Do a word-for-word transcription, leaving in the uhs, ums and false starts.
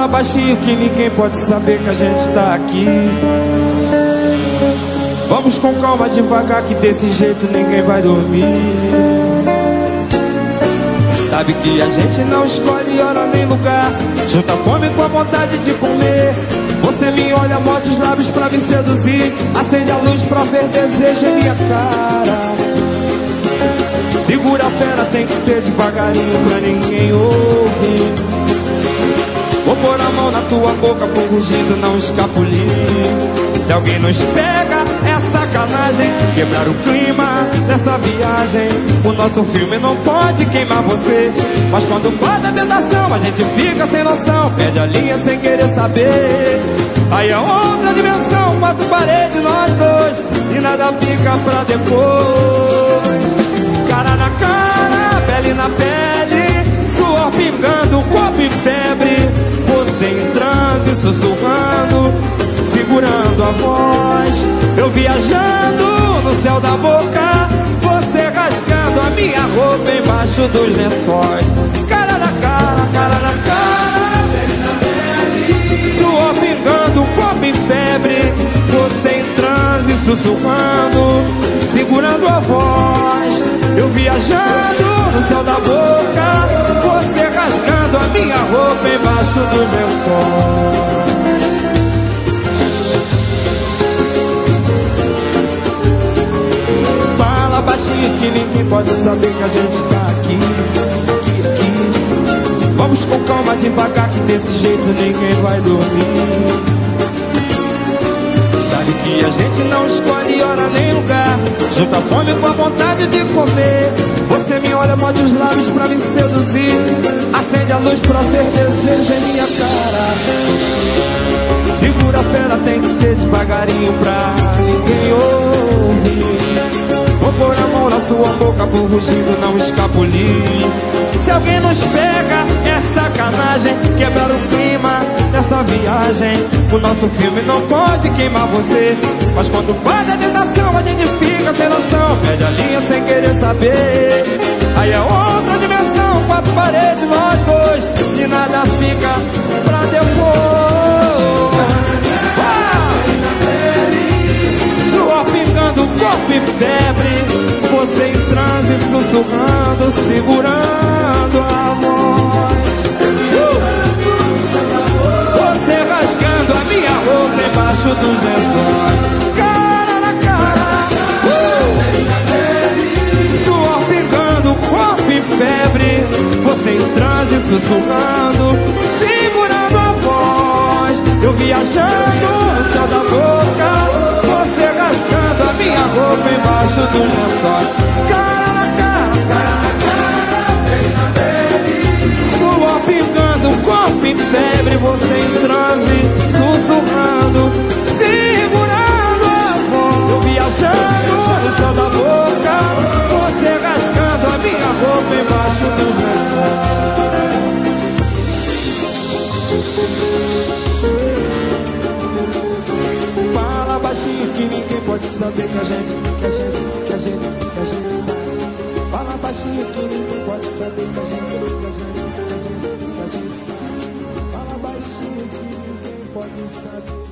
Fala baixinho que ninguém pode saber que a gente tá aqui. Vamos com calma, devagar, que desse jeito ninguém vai dormir. Sabe que a gente não escolhe hora nem lugar, junta a fome com a vontade de comer. Você me olha, morde os lábios pra me seduzir, acende a luz pra ver desejo em minha cara. Segura a fera, tem que ser devagarinho pra ninguém ouvir. Vou pôr a mão na tua boca, por rugido não escapulir. Se alguém nos pega, é sacanagem, quebrar o clima dessa viagem. O nosso filme não pode queimar você, mas quando bate a tentação, a gente fica sem noção, perde a linha sem querer saber. Aí é outra dimensão, quatro paredes, nós dois, e nada fica pra depois. Cara na cara, pele na pele, suor pingando, corpo em febre. Você em transe, sussurrando, segurando a voz. Eu viajando no céu da boca, você rasgando a minha roupa embaixo dos lençóis. Cara na cara, cara na cara, pele na pele, suor pingando, corpo em febre. Você em transe, sussurrando, segurando a voz. Eu viajando no céu da boca, você rasgando a minha roupa embaixo dos lençóis. Fala baixinho que ninguém pode saber que a gente tá aqui, aqui, aqui. Vamos com calma, devagar, que desse jeito ninguém vai dormir. Sabe que a gente não escolhe hora nem lugar, junta a fome com a vontade de comer. Você me olha, morde os lábios pra me seduzir, acende a luz pra ver desejo em minha cara. Segura a fera, tem que ser devagarinho pra ninguém ouvir. Vou pôr a mão na sua boca, por rugido não escapulir. Se alguém nos pega, é sacanagem, quebrar o clima dessa viagem. O nosso filme não pode queimar você, mas quando bate a tentação, a gente fica sem noção, perde a linha sem querer saber. Aí é outra dimensão, quatro paredes, nós dois, e nada fica pra depois. Ah! Suor pingando, corpo em febre. Você em transe, sussurrando, segurando a voz. Você rasgando a minha roupa embaixo dos lençóis. Cara na cara, uh! Suor pingando, corpo em febre. Você em transe, sussurrando, segurando a voz. Eu viajando no céu da boca, você rasgando a minha roupa embaixo dos lençóis. Cara na cara, cara na cara, suor pingando, corpo em febre. Você em transe, sussurrando, segurando a voz. Eu viajando no céu da boca, você rasgando a minha roupa embaixo dos lençóis. Fala baixinho que ninguém pode saber que a gente, que a gente, que a gente, que a gente tá. Fala baixinho que ninguém pode saber que a gente, que a gente, que a gente, que a gente tá. Fala baixinho que ninguém pode saber.